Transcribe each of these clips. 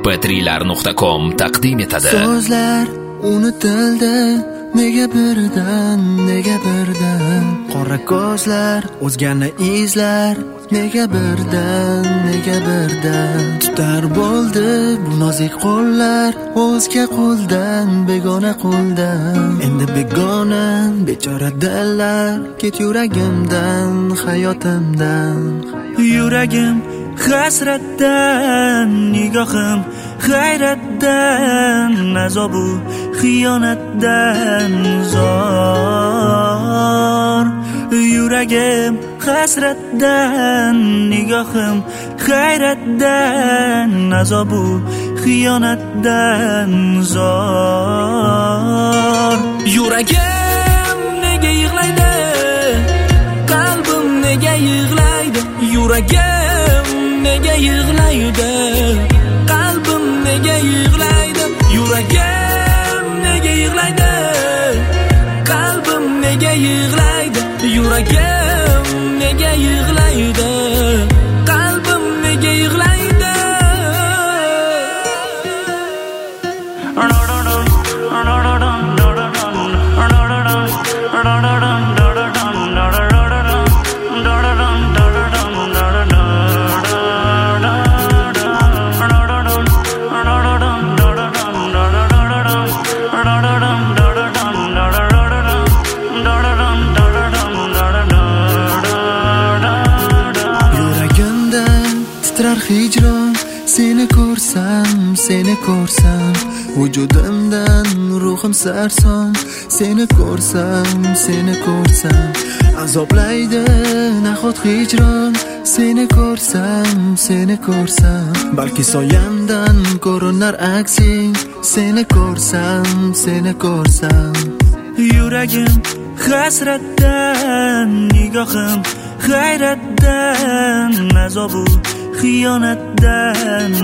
mp3.com taqdim etadi. So'zlar unutildi, nega birdan qora ko'zlar o'zgani izlar, nega birdan tutar bo'ldi bu nozik qo'llar, o'zga qo'ldan begona qo'ldan. Endi begona bechora dillar, ket yuragimdan, hayotimdan. Yuragim hasratdan, nigohim hayratdan, azobu xiyonatdan zor. Yuragim hasratdan, nigohim hayratdan, azobu xiyonatdan zor. Yuragim nega yig'laydi, qalbim nega yig'laydi. Yuragim nega yig'laydi, qalbim nega yig'laydi. Yuragim nega yig'laydi, qalbim nega yig'laydi. Yuragim nega yig'laydi, qalbim nega yig'laydi. Hijron, seni ko'rsam vujudimdan ruhim sarson. Seni ko'rsam azoblaydi nahot hijron. Seni ko'rsam balki soyamdan ko'rinar aksing. Seni ko'rsam Yuragim hasratdan, nigohim hayratdan, azobu xiyonatdan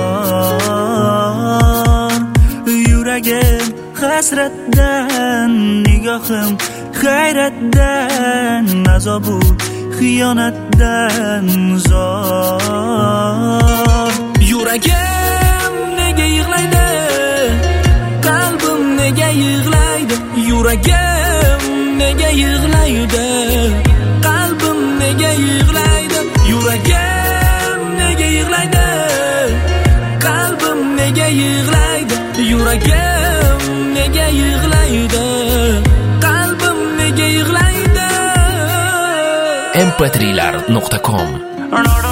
zor. Yuragim hasratdan, nigohim hayratdan, azobu xiyonatdan zor. Yuragim nega yig'laydi, qalbim nega yig'laydi. Yuragim nega yig'laydi, qalbim nega yig'laydi. Yuragim nega yig'laydi, qalbim nega yig'laydi. Yuragim nega yig'laydi, qalbim nega yig'laydi. mp3.com